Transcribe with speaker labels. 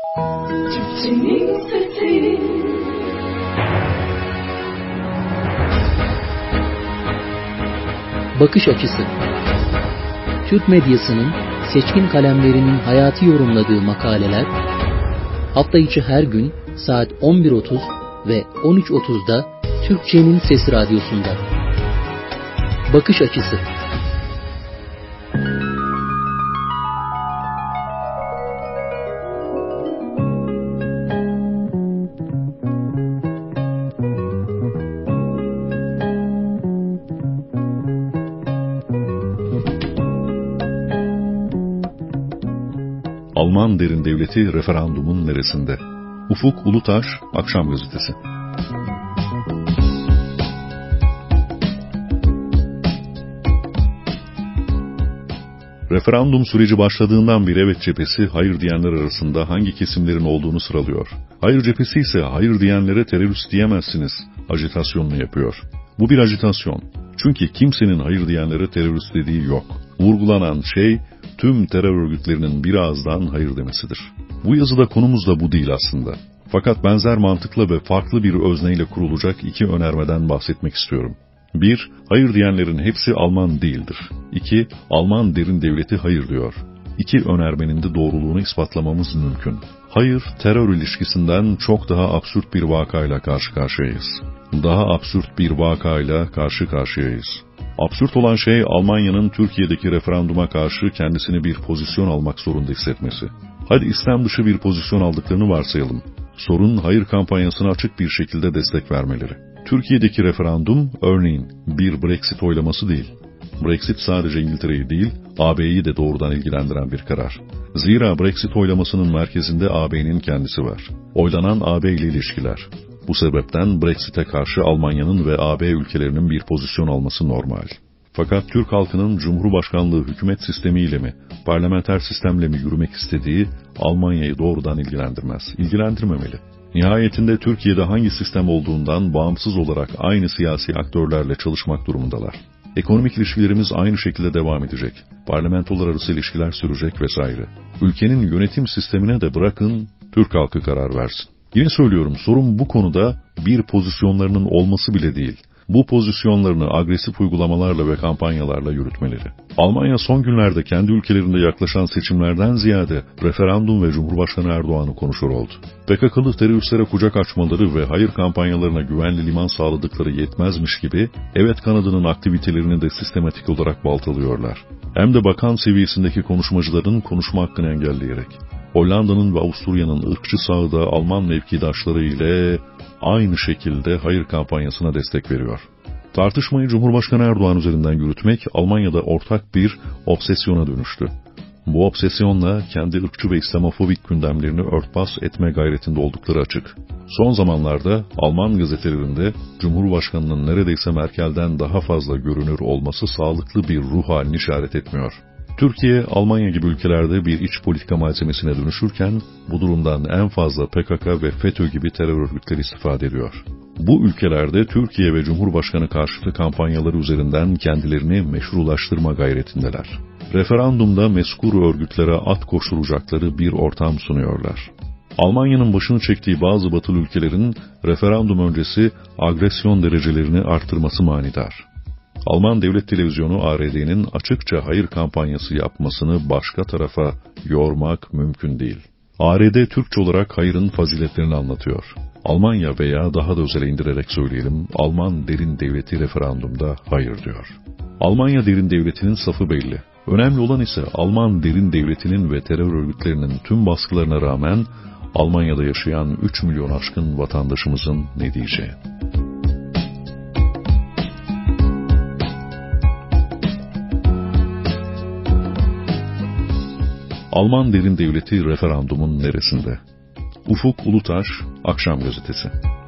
Speaker 1: Türkçenin sesi.
Speaker 2: Bakış açısı. Türk medyasının seçkin kalemlerinin hayatı yorumladığı makaleler, hafta içi her gün saat 11.30 ve 13.30'da Türkçenin Sesi Radyosu'nda. Bakış açısı.
Speaker 3: Alman derin devleti referandumun neresinde? Ufuk Ulutaş, Akşam Gazetesi. Referandum süreci başladığından beri evet cephesi hayır diyenler arasında hangi kesimlerin olduğunu sıralıyor. Hayır cephesi ise hayır diyenlere terörist diyemezsiniz ajitasyonunu yapıyor. Bu bir ajitasyon. Çünkü kimsenin hayır diyenlere terörist dediği yok. Vurgulanan şey tüm terör örgütlerinin bir ağızdan hayır demesidir. Bu yazıda konumuz da bu değil aslında. Fakat benzer mantıkla ve farklı bir özneyle kurulacak iki önermeden bahsetmek istiyorum. 1. Hayır diyenlerin hepsi Alman değildir. 2. Alman derin devleti hayır diyor. İki önermenin de doğruluğunu ispatlamamız mümkün. Hayır, terör ilişkisinden çok daha absürt bir vakayla karşı karşıyayız. Daha absürt bir vakayla karşı karşıyayız. Absürt olan şey Almanya'nın Türkiye'deki referanduma karşı kendisini bir pozisyon almak zorunda hissetmesi. Hadi İslam dışı bir pozisyon aldıklarını varsayalım. Sorun hayır kampanyasına açık bir şekilde destek vermeleri. Türkiye'deki referandum örneğin bir Brexit oylaması değil. Brexit sadece İngiltere'yi değil, AB'yi de doğrudan ilgilendiren bir karar. Zira Brexit oylamasının merkezinde AB'nin kendisi var. Oylanan AB ile ilişkiler. Bu sebepten Brexit'e karşı Almanya'nın ve AB ülkelerinin bir pozisyon alması normal. Fakat Türk halkının Cumhurbaşkanlığı hükümet sistemiyle mi, parlamenter sistemle mi yürümek istediği Almanya'yı doğrudan ilgilendirmez, ilgilendirmemeli. Nihayetinde Türkiye'de hangi sistem olduğundan bağımsız olarak aynı siyasi aktörlerle çalışmak durumundalar. Ekonomik ilişkilerimiz aynı şekilde devam edecek. Parlamentolar arası ilişkiler sürecek vesaire. Ülkenin yönetim sistemine de bırakın Türk halkı karar versin. Yine söylüyorum, sorun bu konuda bir pozisyonlarının olması bile değil. Bu pozisyonlarını agresif uygulamalarla ve kampanyalarla yürütmeleri. Almanya son günlerde kendi ülkelerinde yaklaşan seçimlerden ziyade referandum ve Cumhurbaşkanı Erdoğan'ı konuşur oldu. PKK'lı teröristlere kucak açmaları ve hayır kampanyalarına güvenli liman sağladıkları yetmezmiş gibi evet kanadının aktivitelerini de sistematik olarak baltalıyorlar. Hem de bakan seviyesindeki konuşmacıların konuşma hakkını engelleyerek. Hollanda'nın ve Avusturya'nın ırkçı sağı da Alman mevkidaşları ile aynı şekilde hayır kampanyasına destek veriyor. Tartışmayı Cumhurbaşkanı Erdoğan üzerinden yürütmek Almanya'da ortak bir obsesyona dönüştü. Bu obsesyonla kendi ırkçı ve İslamofobik gündemlerini örtbas etme gayretinde oldukları açık. Son zamanlarda Alman gazetelerinde Cumhurbaşkanının neredeyse Merkel'den daha fazla görünür olması sağlıklı bir ruh halini işaret etmiyor. Türkiye, Almanya gibi ülkelerde bir iç politika malzemesine dönüşürken bu durumdan en fazla PKK ve FETÖ gibi terör örgütleri istifade ediyor. Bu ülkelerde Türkiye ve Cumhurbaşkanı karşıtı kampanyaları üzerinden kendilerini meşrulaştırma gayretindeler. Referandumda mezkur örgütlere at koşturacakları bir ortam sunuyorlar. Almanya'nın başını çektiği bazı batılı ülkelerin referandum öncesi agresyon derecelerini arttırması manidar. Alman devlet televizyonu ARD'nin açıkça hayır kampanyası yapmasını başka tarafa yormak mümkün değil. ARD Türkçe olarak hayırın faziletlerini anlatıyor. Almanya veya daha da özele indirerek söyleyelim, Alman derin devleti referandumda hayır diyor. Almanya derin devletinin safı belli. Önemli olan ise Alman derin devletinin ve terör örgütlerinin tüm baskılarına rağmen Almanya'da yaşayan 3 milyon aşkın vatandaşımızın ne diyeceği. Alman derin devleti referandumun neresinde? Ufuk Ulutaş, Akşam Gazetesi.